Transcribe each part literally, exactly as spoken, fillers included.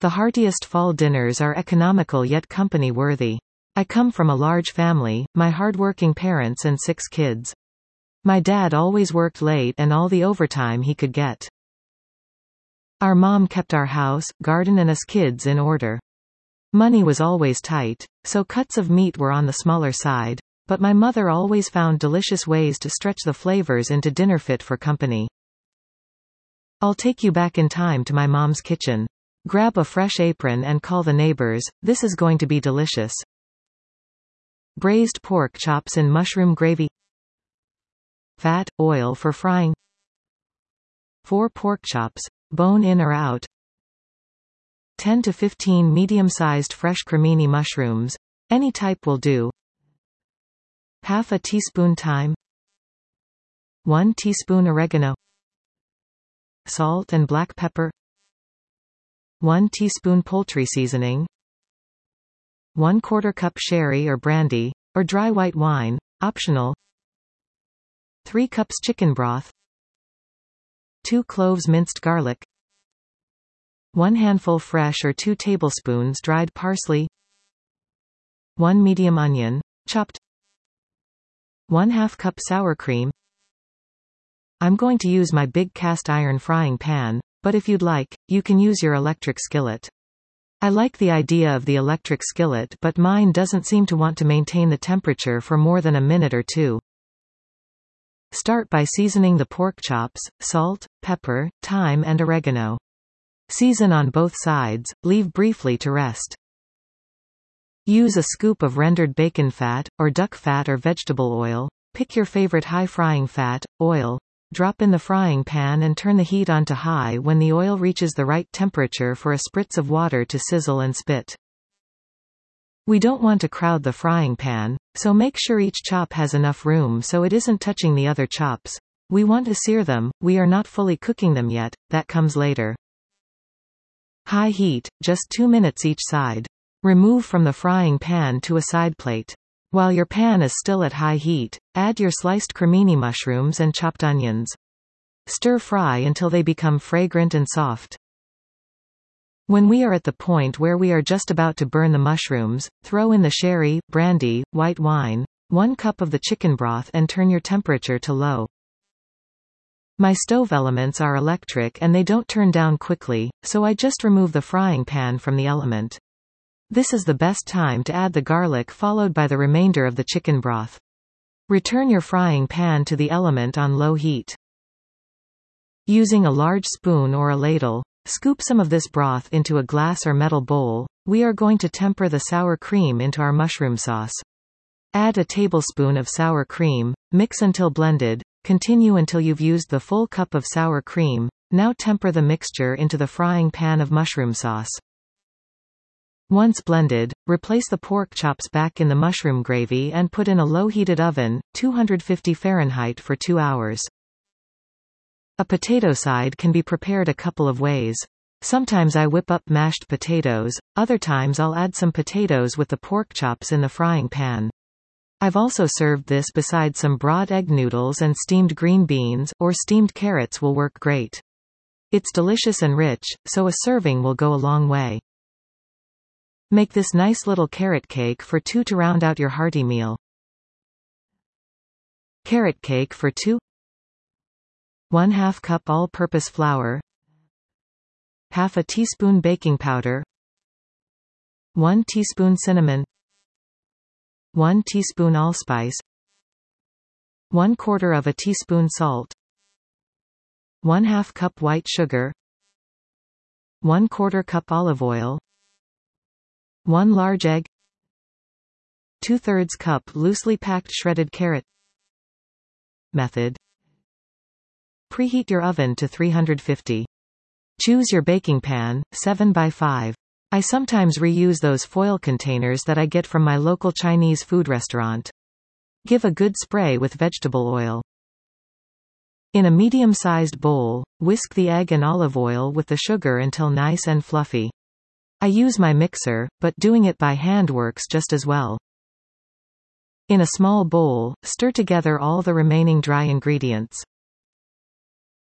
The heartiest fall dinners are economical yet company-worthy. I come from a large family, my hard-working parents and six kids. My dad always worked late and all the overtime he could get. Our mom kept our house, garden and us kids in order. Money was always tight, so cuts of meat were on the smaller side, but my mother always found delicious ways to stretch the flavors into dinner fit for company. I'll take you back in time to my mom's kitchen. Grab a fresh apron and call the neighbors, this is going to be delicious. Braised pork chops in mushroom gravy. Fat, oil for frying. four pork chops, bone in or out. ten to fifteen medium-sized fresh cremini mushrooms. Any type will do. Half a teaspoon thyme. one teaspoon oregano. Salt and black pepper. one teaspoon poultry seasoning. one quarter cup sherry or brandy, or dry white wine, optional. three cups chicken broth. two cloves minced garlic. one handful fresh or two tablespoons dried parsley. one medium onion, chopped. one half cup sour cream. I'm going to use my big cast iron frying pan, but if you'd like, you can use your electric skillet. I like the idea of the electric skillet, but mine doesn't seem to want to maintain the temperature for more than a minute or two. Start by seasoning the pork chops, salt, pepper, thyme and oregano. Season on both sides, leave briefly to rest. Use a scoop of rendered bacon fat, or duck fat or vegetable oil. Pick your favorite high frying fat, oil. Drop in the frying pan and turn the heat on to high when the oil reaches the right temperature for a spritz of water to sizzle and spit. We don't want to crowd the frying pan, so make sure each chop has enough room so it isn't touching the other chops. We want to sear them, we are not fully cooking them yet, that comes later. High heat, just two minutes each side. Remove from the frying pan to a side plate. While your pan is still at high heat, add your sliced cremini mushrooms and chopped onions. Stir fry until they become fragrant and soft. When we are at the point where we are just about to burn the mushrooms, throw in the sherry, brandy, white wine, one cup of the chicken broth and turn your temperature to low. My stove elements are electric and they don't turn down quickly, so I just remove the frying pan from the element. This is the best time to add the garlic followed by the remainder of the chicken broth. Return your frying pan to the element on low heat. Using a large spoon or a ladle, scoop some of this broth into a glass or metal bowl. We are going to temper the sour cream into our mushroom sauce. Add a tablespoon of sour cream, mix until blended, continue until you've used the full cup of sour cream. Now temper the mixture into the frying pan of mushroom sauce. Once blended, replace the pork chops back in the mushroom gravy and put in a low-heated oven, two hundred fifty Fahrenheit for two hours. A potato side can be prepared a couple of ways. Sometimes I whip up mashed potatoes, other times I'll add some potatoes with the pork chops in the frying pan. I've also served this beside some broad egg noodles, and steamed green beans or steamed carrots will work great. It's delicious and rich, so a serving will go a long way. Make this nice little carrot cake for two to round out your hearty meal. Carrot cake for two. one half cup all-purpose flour. Half a teaspoon baking powder. one teaspoon cinnamon. one teaspoon allspice. one quarter of a teaspoon salt. one half cup white sugar. one quarter cup olive oil. one large egg. two thirds cup loosely packed shredded carrot. Method. Preheat your oven to three hundred fifty. Choose your baking pan, seven by five. I sometimes reuse those foil containers that I get from my local Chinese food restaurant. Give a good spray with vegetable oil. In a medium-sized bowl, whisk the egg and olive oil with the sugar until nice and fluffy. I use my mixer, but doing it by hand works just as well. In a small bowl, stir together all the remaining dry ingredients.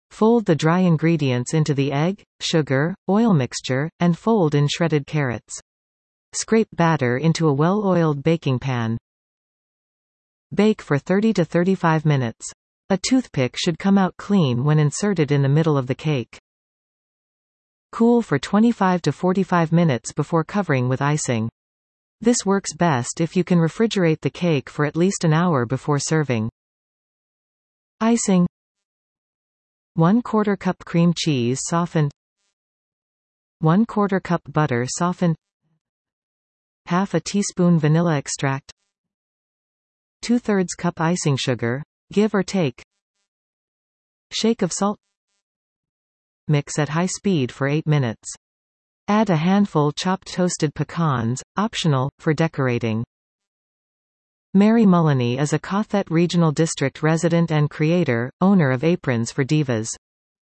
Fold the dry ingredients into the egg, sugar, oil mixture, and fold in shredded carrots. Scrape batter into a well-oiled baking pan. Bake for thirty to thirty-five minutes. A toothpick should come out clean when inserted in the middle of the cake. Cool for twenty-five to forty-five minutes before covering with icing. This works best if you can refrigerate the cake for at least an hour before serving. Icing: one quarter cup cream cheese softened, one quarter cup butter softened, half a teaspoon vanilla extract, two-thirds cup icing sugar, give or take, shake of salt. Mix at high speed for eight minutes. Add a handful chopped toasted pecans, optional, for decorating. Mary Mullany is a Cothet Regional District resident and creator, owner of Aprons for Divas.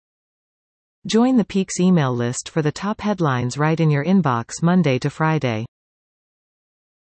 Join the Peaks email list for the top headlines right in your inbox Monday to Friday.